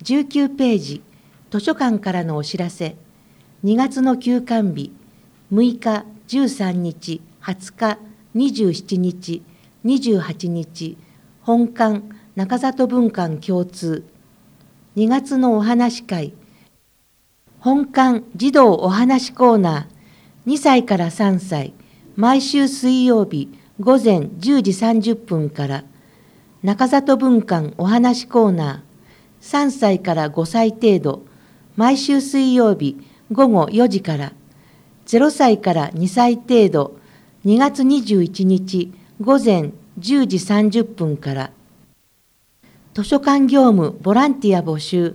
19ページ、図書館からのお知らせ。2月の休館日、6日、13日、20日、27日、28日、本館、中里文館共通。2月のお話会、本館児童お話コーナー、2歳から3歳、毎週水曜日午前10時30分から、中里文館お話コーナー、3歳から5歳程度、毎週水曜日午後4時から、0歳から2歳程度、2月21日午前10時30分から、図書館業務ボランティア募集。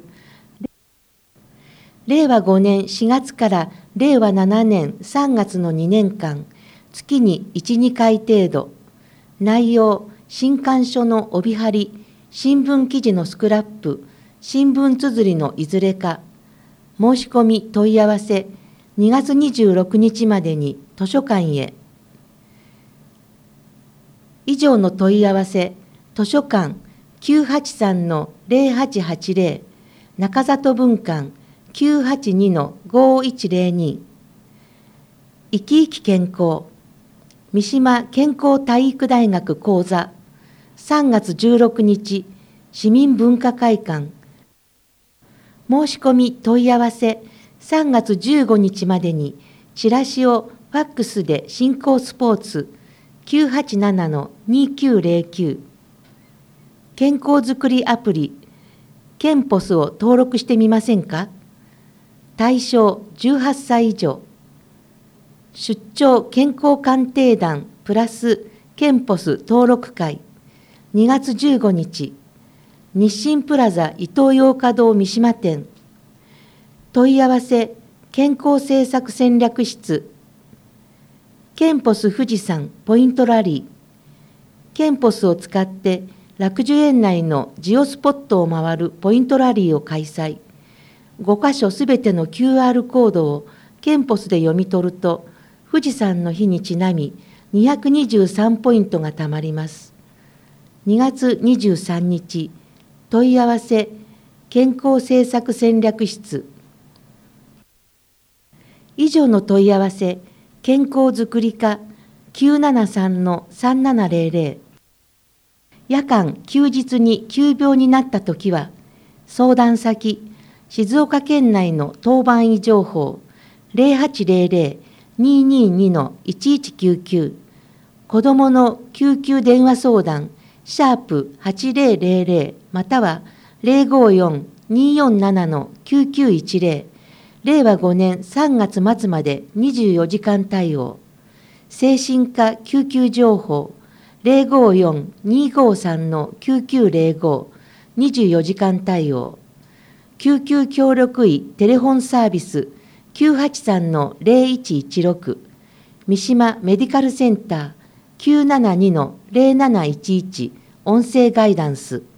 令和5年4月から令和7年3月の2年間、月に1、2回程度。内容、新刊書の帯貼り、新聞記事のスクラップ、新聞綴りのいずれか。申し込み問い合わせ、2月26日までに図書館へ。以上の問い合わせ、図書館 983-0880、中里文館 982-5102。生き生き健康、三島健康体育大学講座、3月16日、市民文化会館。申し込み問い合わせ、3月15日までに、チラシをファックスで新興スポーツ 987-2909。健康づくりアプリ、ケンポスを登録してみませんか？対象18歳以上。出張健康鑑定団プラスケンポス登録会、2月15日、日清プラザイトーヨーカドー三島店。問い合わせ、健康政策戦略室。ケンポス富士山ポイントラリー。ケンポスを使って楽寿園内のジオスポットを回るポイントラリーを開催。5カ所すべての QR コードをケンポスで読み取ると、富士山の日にちなみ223ポイントがたまります。2月23日、問い合わせ、健康政策戦略室。以上の問い合わせ、健康づくり課 973-3700。夜間・休日に急病になったときは、相談先、静岡県内の当番医情報 0800-222-1199。子どもの救急電話相談#8000または 054-247-9910。令和5年3月末まで24時間対応。精神科救急情報 054-253-9905。24時間対応。救急協力医テレフォンサービス 983-0116。三島メディカルセンター 972-0711。音声ガイダンス。